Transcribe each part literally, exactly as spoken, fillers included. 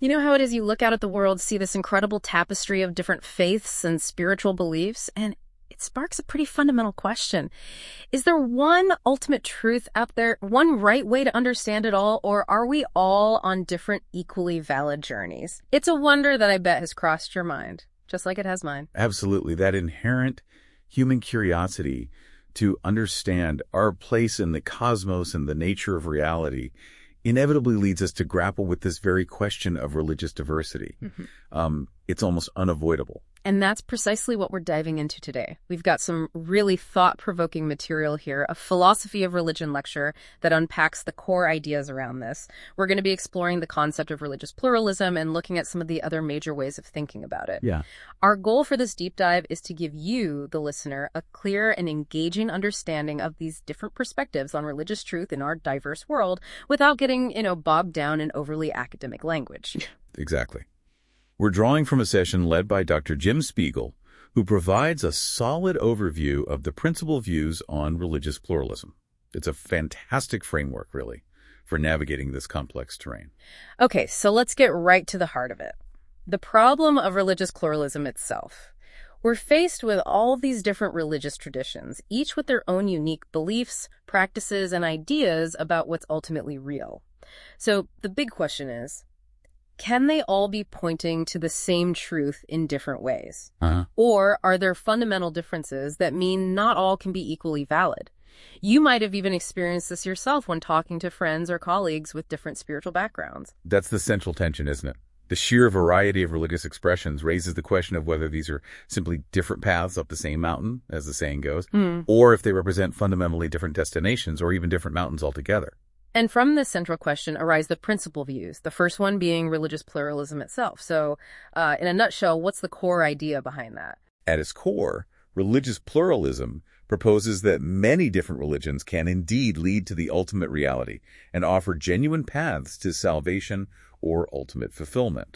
You know how it is you look out at the world, see this incredible tapestry of different faiths and spiritual beliefs, and it sparks a pretty fundamental question. Is there one ultimate truth out there, one right way to understand it all, or are we all on different equally valid journeys? It's a wonder that I bet has crossed your mind, just like it has mine. Absolutely. That inherent human curiosity to understand our place in the cosmos and the nature of reality inevitably leads us to grapple with this very question of religious diversity. Mm-hmm. Um, it's almost unavoidable. And that's precisely what we're diving into today. We've got some really thought-provoking material here, a philosophy of religion lecture that unpacks the core ideas around this. We're going to be exploring the concept of religious pluralism and looking at some of the other major ways of thinking about it. Yeah. Our goal for this deep dive is to give you, the listener, a clear and engaging understanding of these different perspectives on religious truth in our diverse world without getting, you know, bogged down in overly academic language. Exactly. We're drawing from a session led by Doctor Jim Spiegel, who provides a solid overview of the principal views on religious pluralism. It's a fantastic framework, really, for navigating this complex terrain. Okay, so let's get right to the heart of it. The problem of religious pluralism itself. We're faced with all these different religious traditions, each with their own unique beliefs, practices, and ideas about what's ultimately real. So the big question is, can they all be pointing to the same truth in different ways? Uh-huh. Or are there fundamental differences that mean not all can be equally valid? You might have even experienced this yourself when talking to friends or colleagues with different spiritual backgrounds. That's the central tension, isn't it? The sheer variety of religious expressions raises the question of whether these are simply different paths up the same mountain, as the saying goes, mm. or if they represent fundamentally different destinations or even different mountains altogether. And from this central question arise the principal views, the first one being religious pluralism itself. So, uh, in a nutshell, what's the core idea behind that? At its core, religious pluralism proposes that many different religions can indeed lead to the ultimate reality and offer genuine paths to salvation or ultimate fulfillment.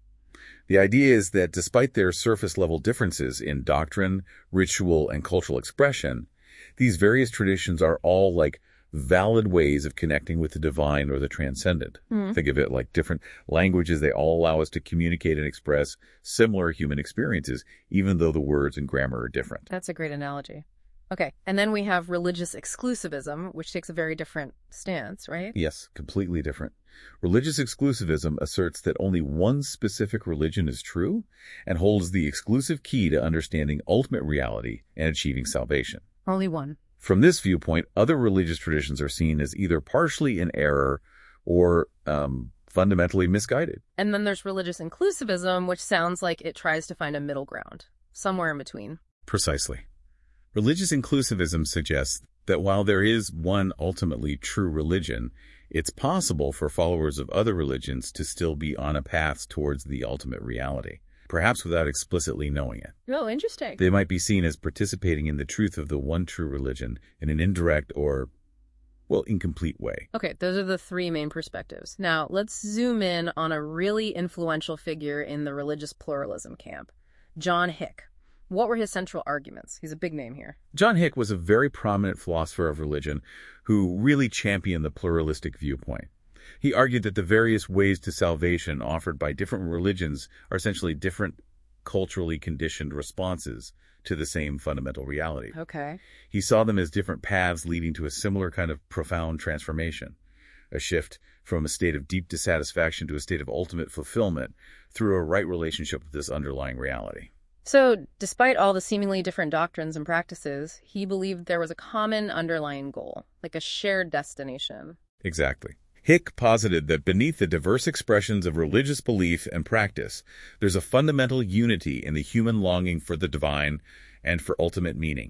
The idea is that despite their surface-level differences in doctrine, ritual, and cultural expression, these various traditions are all like valid ways of connecting with the divine or the transcendent. Mm. Think of it like different languages. They all allow us to communicate and express similar human experiences, even though the words and grammar are different. That's a great analogy. Okay, and then we have religious exclusivism, which takes a very different stance, right? Yes, completely different. Religious exclusivism asserts that only one specific religion is true and holds the exclusive key to understanding ultimate reality and achieving salvation. Only one. From this viewpoint, other religious traditions are seen as either partially in error or um, fundamentally misguided. And then there's religious inclusivism, which sounds like it tries to find a middle ground, somewhere in between. Precisely. Religious inclusivism suggests that while there is one ultimately true religion, it's possible for followers of other religions to still be on a path towards the ultimate reality, perhaps without explicitly knowing it. Oh, interesting. They might be seen as participating in the truth of the one true religion in an indirect or, well, incomplete way. Okay, those are the three main perspectives. Now, let's zoom in on a really influential figure in the religious pluralism camp, John Hick. What were his central arguments? He's a big name here. John Hick was a very prominent philosopher of religion who really championed the pluralistic viewpoint. He argued that the various ways to salvation offered by different religions are essentially different culturally conditioned responses to the same fundamental reality. Okay. He saw them as different paths leading to a similar kind of profound transformation, a shift from a state of deep dissatisfaction to a state of ultimate fulfillment through a right relationship with this underlying reality. So, despite all the seemingly different doctrines and practices, he believed there was a common underlying goal, like a shared destination. Exactly. Hick posited that beneath the diverse expressions of religious belief and practice, there's a fundamental unity in the human longing for the divine and for ultimate meaning.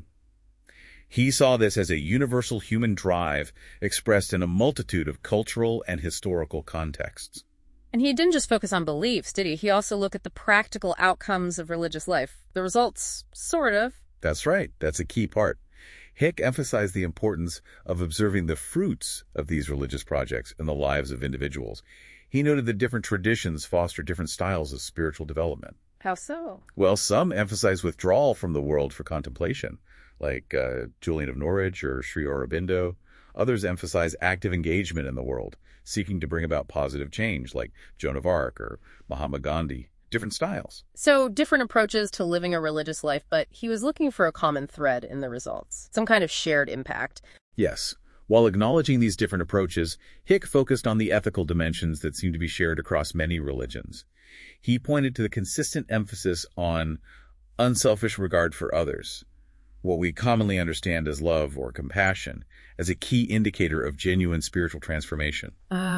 He saw this as a universal human drive expressed in a multitude of cultural and historical contexts. And he didn't just focus on beliefs, did he? He also looked at the practical outcomes of religious life. The results, sort of. That's right. That's a key part. Hick emphasized the importance of observing the fruits of these religious projects in the lives of individuals. He noted that different traditions foster different styles of spiritual development. How so? Well, some emphasize withdrawal from the world for contemplation, like uh, Julian of Norwich or Sri Aurobindo. Others emphasize active engagement in the world, seeking to bring about positive change, like Joan of Arc or Mahatma Gandhi. Different styles. So different approaches to living a religious life, but he was looking for a common thread in the results, some kind of shared impact. Yes. While acknowledging these different approaches, Hick focused on the ethical dimensions that seem to be shared across many religions. He pointed to the consistent emphasis on unselfish regard for others, what we commonly understand as love or compassion, as a key indicator of genuine spiritual transformation.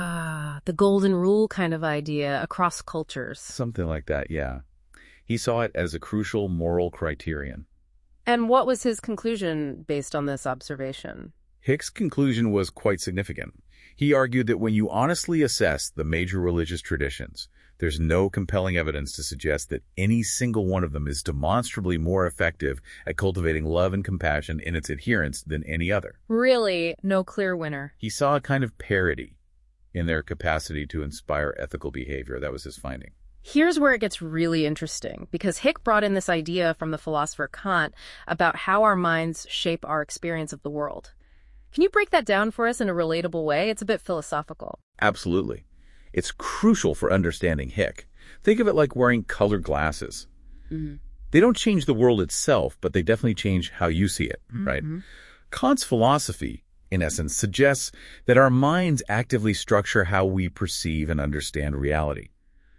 Ah, the golden rule kind of idea across cultures. Something like that, yeah. He saw it as a crucial moral criterion. And what was his conclusion based on this observation? Hick's conclusion was quite significant. He argued that when you honestly assess the major religious traditions, there's no compelling evidence to suggest that any single one of them is demonstrably more effective at cultivating love and compassion in its adherents than any other. Really, no clear winner. He saw a kind of parity in their capacity to inspire ethical behavior. That was his finding. Here's where it gets really interesting, because Hick brought in this idea from the philosopher Kant about how our minds shape our experience of the world. Can you break that down for us in a relatable way? It's a bit philosophical. Absolutely. It's crucial for understanding Hick. Think of it like wearing colored glasses. Mm-hmm. They don't change the world itself, but they definitely change how you see it, Mm-hmm. right? Kant's philosophy, in essence, suggests that our minds actively structure how we perceive and understand reality.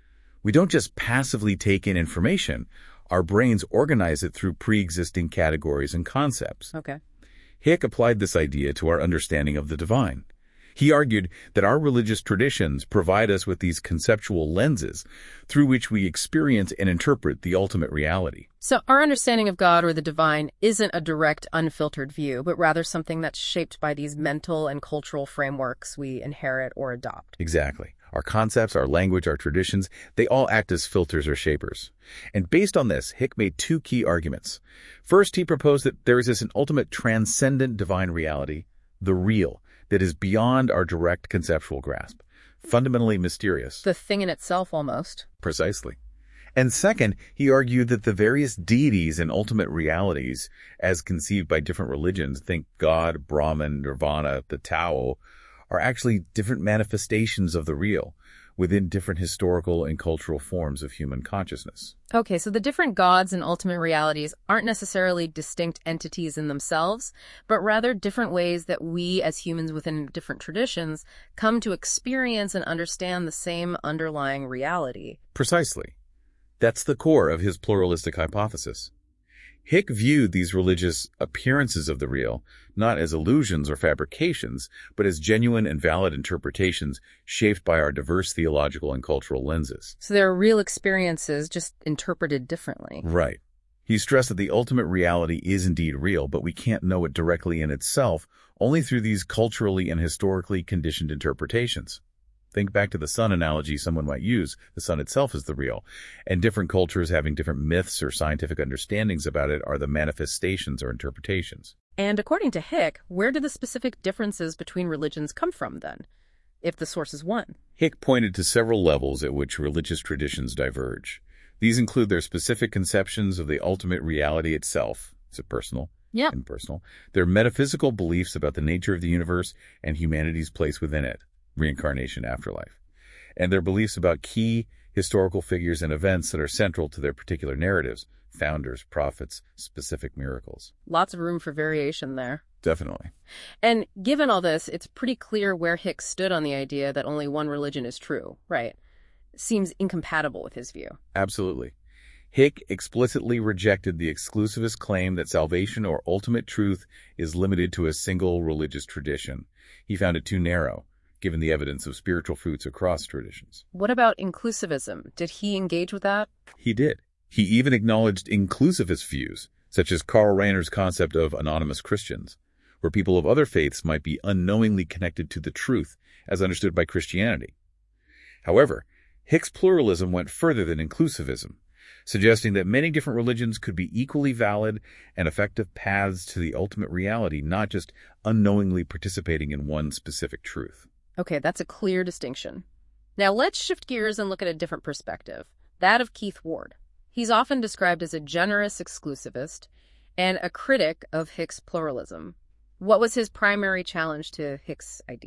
We don't just passively take in information. Our brains organize it through pre-existing categories and concepts. Okay. Hick applied this idea to our understanding of the divine. He argued that our religious traditions provide us with these conceptual lenses through which we experience and interpret the ultimate reality. So our understanding of God or the divine isn't a direct, unfiltered view, but rather something that's shaped by these mental and cultural frameworks we inherit or adopt. Exactly. Our concepts, our language, our traditions, they all act as filters or shapers. And based on this, Hick made two key arguments. First, he proposed that there exists an ultimate transcendent divine reality, the real, that is beyond our direct conceptual grasp, fundamentally mysterious. The thing in itself, almost. Precisely. And second, he argued that the various deities and ultimate realities, as conceived by different religions, think God, Brahman, Nirvana, the Tao, are actually different manifestations of the real within different historical and cultural forms of human consciousness. Okay, so the different gods and ultimate realities aren't necessarily distinct entities in themselves, but rather different ways that we as humans within different traditions come to experience and understand the same underlying reality. Precisely. That's the core of his pluralistic hypothesis. Hick viewed these religious appearances of the real not as illusions or fabrications, but as genuine and valid interpretations shaped by our diverse theological and cultural lenses. So they're real experiences, just interpreted differently. Right. He stressed that the ultimate reality is indeed real, but we can't know it directly in itself, only through these culturally and historically conditioned interpretations. Think back to the sun analogy someone might use. The sun itself is the real, and different cultures having different myths or scientific understandings about it are the manifestations or interpretations. And according to Hick, where do the specific differences between religions come from then, if the source is one? Hick pointed to several levels at which religious traditions diverge. These include their specific conceptions of the ultimate reality itself. Is it personal? Yeah. Impersonal. Their metaphysical beliefs about the nature of the universe and humanity's place within it. Reincarnation, afterlife, and their beliefs about key historical figures and events that are central to their particular narratives, founders, prophets, specific miracles. Lots of room for variation there. Definitely. And given all this, it's pretty clear where Hick stood on the idea that only one religion is true, right? Seems incompatible with his view. Absolutely. Hick explicitly rejected the exclusivist claim that salvation or ultimate truth is limited to a single religious tradition. He found it too narrow, given the evidence of spiritual fruits across traditions. What about inclusivism? Did he engage with that? He did. He even acknowledged inclusivist views, such as Karl Rahner's concept of anonymous Christians, where people of other faiths might be unknowingly connected to the truth as understood by Christianity. However, Hick's pluralism went further than inclusivism, suggesting that many different religions could be equally valid and effective paths to the ultimate reality, not just unknowingly participating in one specific truth. Okay, that's a clear distinction. Now let's shift gears and look at a different perspective, that of Keith Ward. He's often described as a generous exclusivist and a critic of Hick's pluralism. What was his primary challenge to Hick's ideas?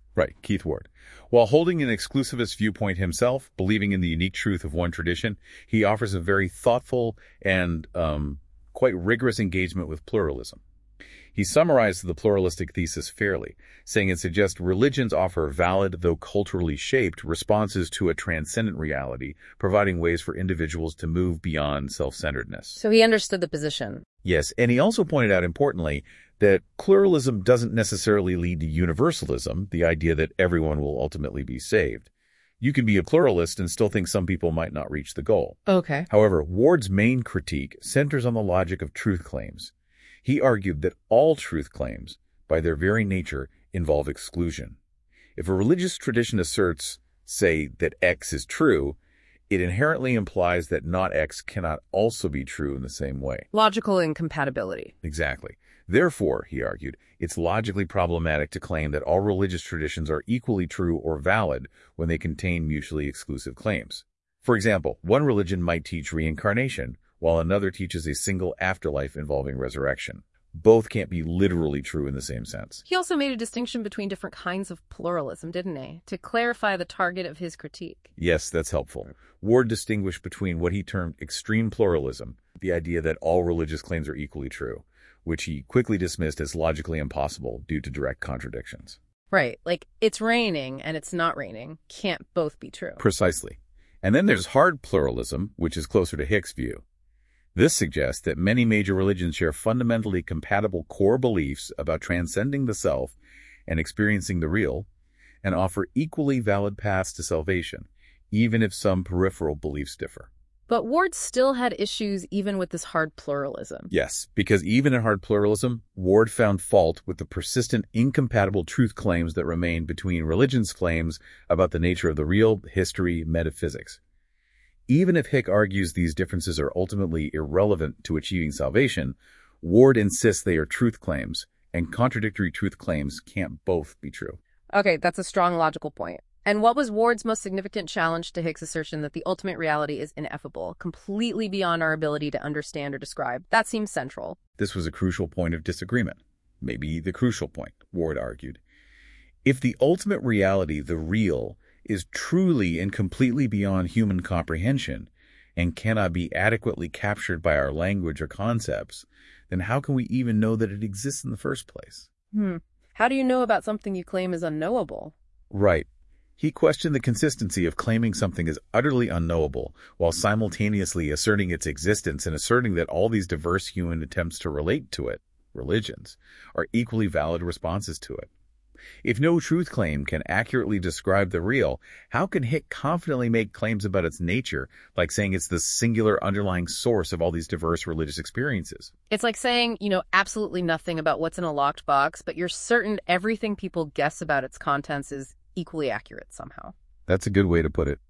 Right, Keith Ward. While holding an exclusivist viewpoint himself, believing in the unique truth of one tradition, he offers a very thoughtful and um, quite rigorous engagement with pluralism. He summarized the pluralistic thesis fairly, saying it suggests religions offer valid, though culturally shaped, responses to a transcendent reality, providing ways for individuals to move beyond self-centeredness. So he understood the position. Yes, and he also pointed out, importantly, that pluralism doesn't necessarily lead to universalism, the idea that everyone will ultimately be saved. You can be a pluralist and still think some people might not reach the goal. Okay. However, Ward's main critique centers on the logic of truth claims. He argued that all truth claims, by their very nature, involve exclusion. If a religious tradition asserts, say, that X is true, it inherently implies that not X cannot also be true in the same way. Logical incompatibility. Exactly. Therefore, he argued, it's logically problematic to claim that all religious traditions are equally true or valid when they contain mutually exclusive claims. For example, one religion might teach reincarnation, while another teaches a single afterlife involving resurrection. Both can't be literally true in the same sense. He also made a distinction between different kinds of pluralism, didn't he? To clarify the target of his critique. Yes, that's helpful. Ward distinguished between what he termed extreme pluralism, the idea that all religious claims are equally true, which he quickly dismissed as logically impossible due to direct contradictions. Right, like it's raining and it's not raining. Can't both be true. Precisely. And then there's hard pluralism, which is closer to Hick's view. This suggests that many major religions share fundamentally compatible core beliefs about transcending the self and experiencing the real, and offer equally valid paths to salvation, even if some peripheral beliefs differ. But Ward still had issues even with this hard pluralism. Yes, because even in hard pluralism, Ward found fault with the persistent incompatible truth claims that remain between religion's claims about the nature of the real, history, metaphysics. Even if Hick argues these differences are ultimately irrelevant to achieving salvation, Ward insists they are truth claims, and contradictory truth claims can't both be true. Okay, that's a strong logical point. And what was Ward's most significant challenge to Hick's assertion that the ultimate reality is ineffable, completely beyond our ability to understand or describe? That seems central. This was a crucial point of disagreement. Maybe the crucial point, Ward argued. If the ultimate reality, the real, is truly and completely beyond human comprehension and cannot be adequately captured by our language or concepts, then how can we even know that it exists in the first place? Hmm. How do you know about something you claim is unknowable? Right. He questioned the consistency of claiming something is utterly unknowable while simultaneously asserting its existence and asserting that all these diverse human attempts to relate to it, religions, are equally valid responses to it. If no truth claim can accurately describe the real, how can Hick confidently make claims about its nature, like saying it's the singular underlying source of all these diverse religious experiences? It's like saying, you know, absolutely nothing about what's in a locked box, but you're certain everything people guess about its contents is equally accurate somehow. That's a good way to put it.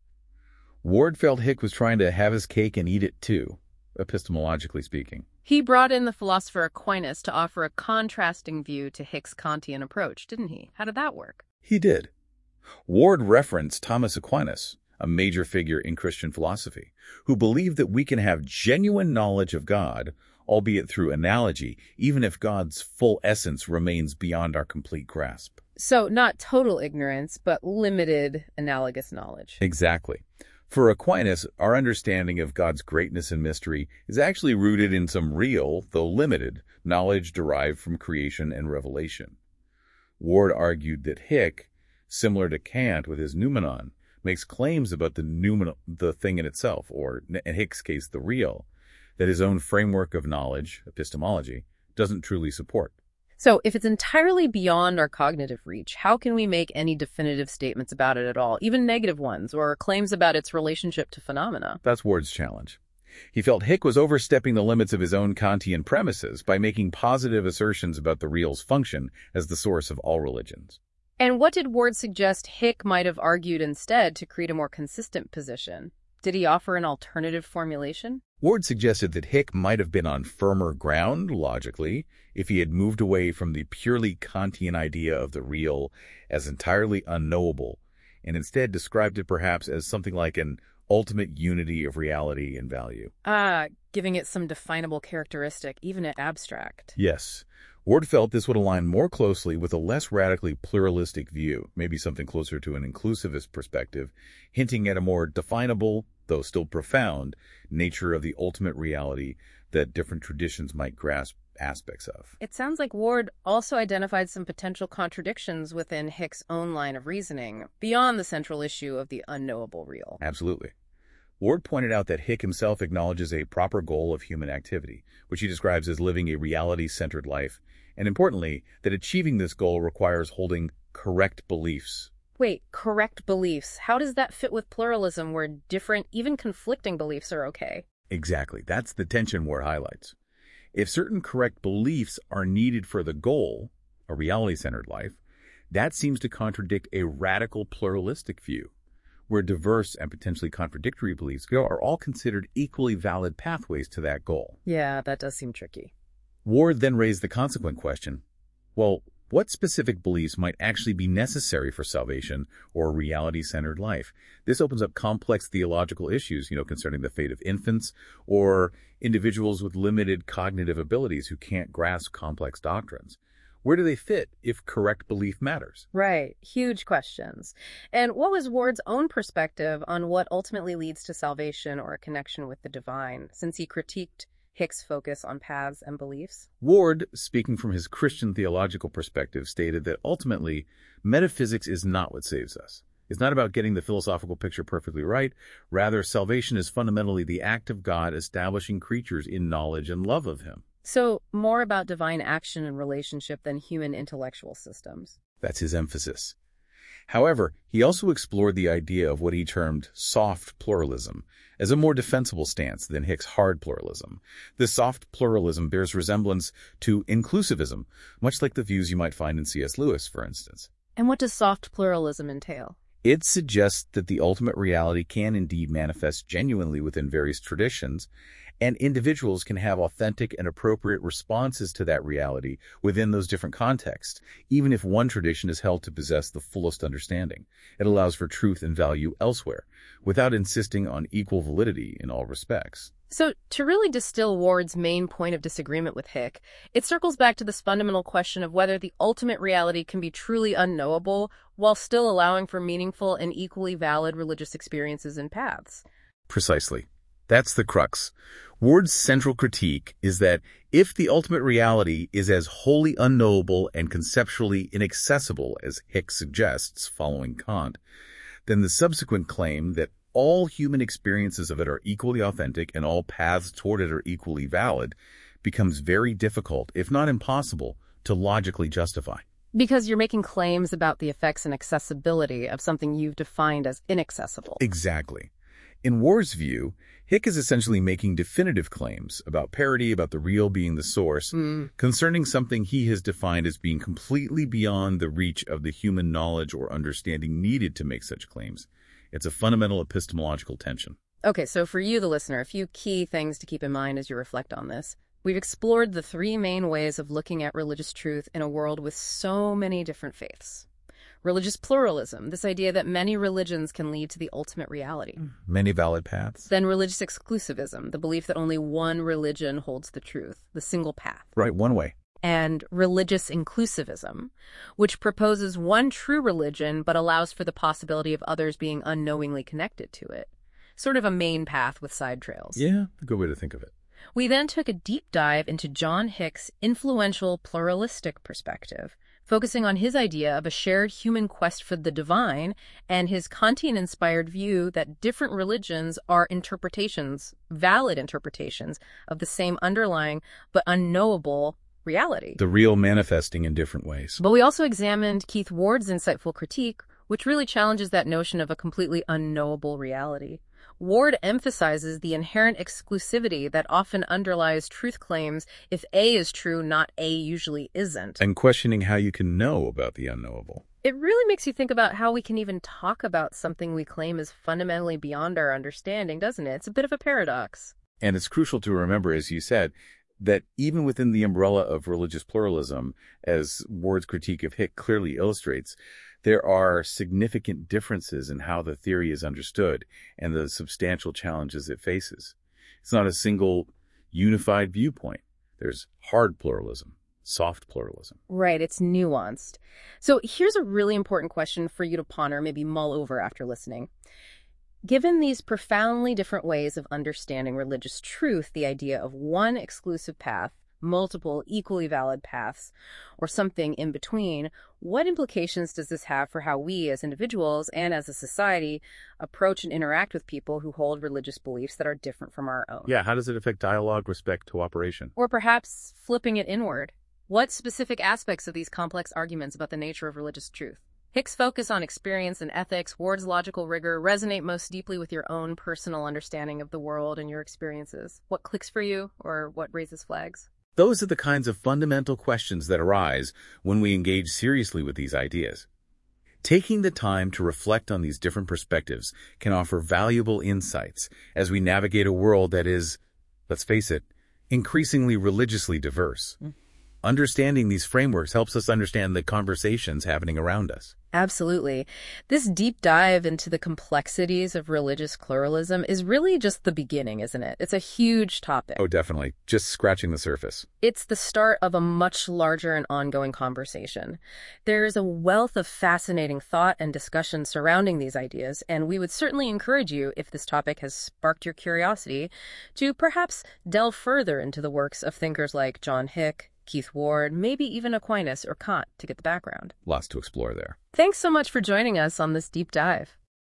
Ward felt Hick was trying to have his cake and eat it too, epistemologically speaking. He brought in the philosopher Aquinas to offer a contrasting view to Hick's Kantian approach, didn't he? How did that work? He did. Ward referenced Thomas Aquinas, a major figure in Christian philosophy, who believed that we can have genuine knowledge of God, albeit through analogy, even if God's full essence remains beyond our complete grasp. So not total ignorance, but limited analogous knowledge. Exactly. For Aquinas, our understanding of God's greatness and mystery is actually rooted in some real, though limited, knowledge derived from creation and revelation. Ward argued that Hick, similar to Kant with his noumenon, makes claims about the noumenon, the thing in itself, or in Hick's case, the real, that his own framework of knowledge, epistemology, doesn't truly support. So if it's entirely beyond our cognitive reach, how can we make any definitive statements about it at all, even negative ones, or claims about its relationship to phenomena? That's Ward's challenge. He felt Hick was overstepping the limits of his own Kantian premises by making positive assertions about the real's function as the source of all religions. And what did Ward suggest Hick might have argued instead to create a more consistent position? Did he offer an alternative formulation? Ward suggested that Hick might have been on firmer ground, logically, if he had moved away from the purely Kantian idea of the real as entirely unknowable, and instead described it perhaps as something like an ultimate unity of reality and value. Ah, giving it some definable characteristic, even at abstract. Yes. Ward felt this would align more closely with a less radically pluralistic view, maybe something closer to an inclusivist perspective, hinting at a more definable, though still profound, nature of the ultimate reality that different traditions might grasp aspects of. It sounds like Ward also identified some potential contradictions within Hick's own line of reasoning, beyond the central issue of the unknowable real. Absolutely. Ward pointed out that Hick himself acknowledges a proper goal of human activity, which he describes as living a reality-centered life, and importantly, that achieving this goal requires holding correct beliefs. Wait, correct beliefs. How does that fit with pluralism where different, even conflicting beliefs are okay? Exactly. That's the tension Ward highlights. If certain correct beliefs are needed for the goal, a reality-centered life, that seems to contradict a radical pluralistic view, where diverse and potentially contradictory beliefs are all considered equally valid pathways to that goal. Yeah, that does seem tricky. Ward then raised the consequent question, well, what specific beliefs might actually be necessary for salvation or a reality-centered life? This opens up complex theological issues, you know, concerning the fate of infants or individuals with limited cognitive abilities who can't grasp complex doctrines. Where do they fit if correct belief matters? Right. Huge questions. And what was Ward's own perspective on what ultimately leads to salvation or a connection with the divine, since he critiqued Hick's focus on paths and beliefs? Ward, speaking from his Christian theological perspective, stated that ultimately, metaphysics is not what saves us. It's not about getting the philosophical picture perfectly right. Rather, salvation is fundamentally the act of God establishing creatures in knowledge and love of him. So, more about divine action and relationship than human intellectual systems. That's his emphasis. However, he also explored the idea of what he termed soft pluralism as a more defensible stance than Hick's hard pluralism. This soft pluralism bears resemblance to inclusivism, much like the views you might find in C S Lewis, for instance. And what does soft pluralism entail? It suggests that the ultimate reality can indeed manifest genuinely within various traditions, and individuals can have authentic and appropriate responses to that reality within those different contexts, even if one tradition is held to possess the fullest understanding. It allows for truth and value elsewhere, without insisting on equal validity in all respects. So, to really distill Ward's main point of disagreement with Hick, it circles back to this fundamental question of whether the ultimate reality can be truly unknowable while still allowing for meaningful and equally valid religious experiences and paths. Precisely. That's the crux. Ward's central critique is that if the ultimate reality is as wholly unknowable and conceptually inaccessible as Hick suggests, following Kant, then the subsequent claim that all human experiences of it are equally authentic and all paths toward it are equally valid becomes very difficult, if not impossible, to logically justify. Because you're making claims about the effects and accessibility of something you've defined as inaccessible. Exactly. In Ward's view, Hick is essentially making definitive claims about parity, about the real being the source, Mm. concerning something he has defined as being completely beyond the reach of the human knowledge or understanding needed to make such claims. It's a fundamental epistemological tension. Okay, so for you, the listener, a few key things to keep in mind as you reflect on this. We've explored the three main ways of looking at religious truth in a world with so many different faiths. Religious pluralism, this idea that many religions can lead to the ultimate reality. Many valid paths. Then religious exclusivism, the belief that only one religion holds the truth, the single path. Right, one way. And religious inclusivism, which proposes one true religion but allows for the possibility of others being unknowingly connected to it. Sort of a main path with side trails. Yeah, a good way to think of it. We then took a deep dive into John Hick's influential pluralistic perspective, focusing on his idea of a shared human quest for the divine and his Kantian-inspired view that different religions are interpretations, valid interpretations, of the same underlying but unknowable reality. The real manifesting in different ways. But we also examined Keith Ward's insightful critique, which really challenges that notion of a completely unknowable reality. Ward emphasizes the inherent exclusivity that often underlies truth claims. If A is true, not A usually isn't. And questioning how you can know about the unknowable. It really makes you think about how we can even talk about something we claim is fundamentally beyond our understanding, doesn't it? It's a bit of a paradox. And it's crucial to remember, as you said, that even within the umbrella of religious pluralism, as Ward's critique of Hick clearly illustrates, there are significant differences in how the theory is understood and the substantial challenges it faces. It's not a single unified viewpoint. There's hard pluralism, soft pluralism. Right, it's nuanced. So here's a really important question for you to ponder, maybe mull over after listening. Given these profoundly different ways of understanding religious truth, the idea of one exclusive path, multiple equally valid paths, or something in between, what implications does this have for how we as individuals and as a society approach and interact with people who hold religious beliefs that are different from our own? Yeah, how does it affect dialogue, respect, cooperation? Or perhaps flipping it inward. What specific aspects of these complex arguments about the nature of religious truth? Hick's focus on experience and ethics, Ward's logical rigor resonate most deeply with your own personal understanding of the world and your experiences. What clicks for you, or what raises flags? Those are the kinds of fundamental questions that arise when we engage seriously with these ideas. Taking the time to reflect on these different perspectives can offer valuable insights as we navigate a world that is, let's face it, increasingly religiously diverse. Mm. Understanding these frameworks helps us understand the conversations happening around us. Absolutely. This deep dive into the complexities of religious pluralism is really just the beginning, isn't it? It's a huge topic. Oh, definitely. Just scratching the surface. It's the start of a much larger and ongoing conversation. There's a wealth of fascinating thought and discussion surrounding these ideas, and we would certainly encourage you, if this topic has sparked your curiosity, to perhaps delve further into the works of thinkers like John Hick, Keith Ward, maybe even Aquinas or Kant to get the background. Lots to explore there. Thanks so much for joining us on this deep dive.